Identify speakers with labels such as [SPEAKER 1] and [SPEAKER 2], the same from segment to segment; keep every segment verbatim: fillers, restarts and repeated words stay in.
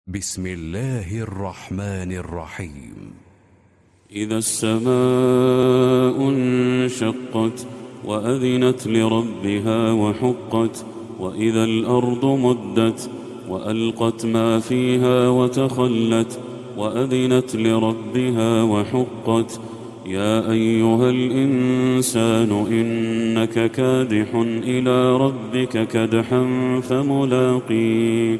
[SPEAKER 1] بسم الله الرحمن الرحيم.
[SPEAKER 2] إذا السماء انشقت وأذنت لربها وحقت وإذا الأرض مدت وألقت ما فيها وتخلت وأذنت لربها وحقت يا أيها الإنسان إنك كادح إلى ربك كدحا فملاقيه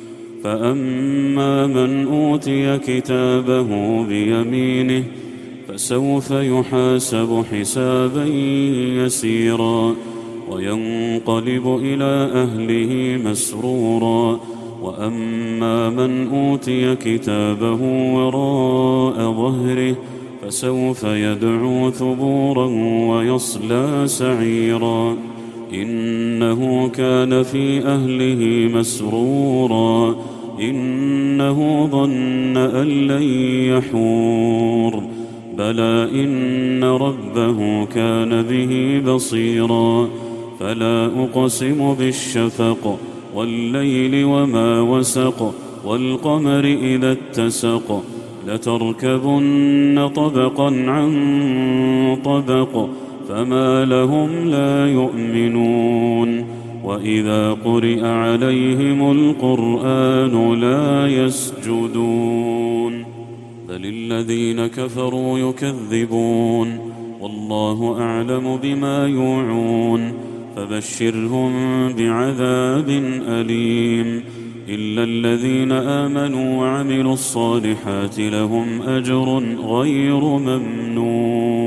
[SPEAKER 2] فأما من أوتي كتابه بيمينه فسوف يحاسب حسابا يسيرا وينقلب إلى أهله مسرورا وأما من أوتي كتابه وراء ظهره فسوف يدعو ثبورا ويصلى سعيرا إنه كان في أهله مسرورا إنه ظن أن لن يحور بلى إن ربه كان به بصيرا فلا أقسم بالشفق والليل وما وسق والقمر إذا اتسق لتركبن طبقا عن طبق فما لهم لا يؤمنون وإذا قرئ عليهم القرآن لا يسجدون بل الذين كفروا يكذبون والله أعلم بما يوعون فبشرهم بعذاب أليم إلا الذين آمنوا وعملوا الصالحات لهم أجر غير ممنون.